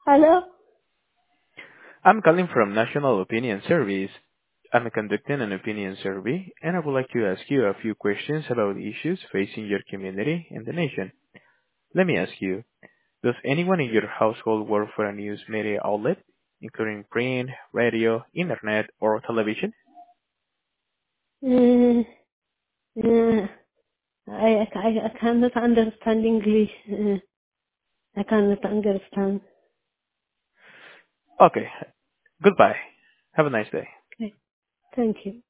Hello? I'm calling from National Opinion Service. I'm conducting an opinion survey, and I would like to ask you a few questions about issues facing your community and the nation. Let me ask you, does anyone in your household work for a news media outlet, including print, radio, internet, or television? Uh, uh, I cannot understand English. I cannot understand. Okay, goodbye. Have a nice day. Okay. Thank you.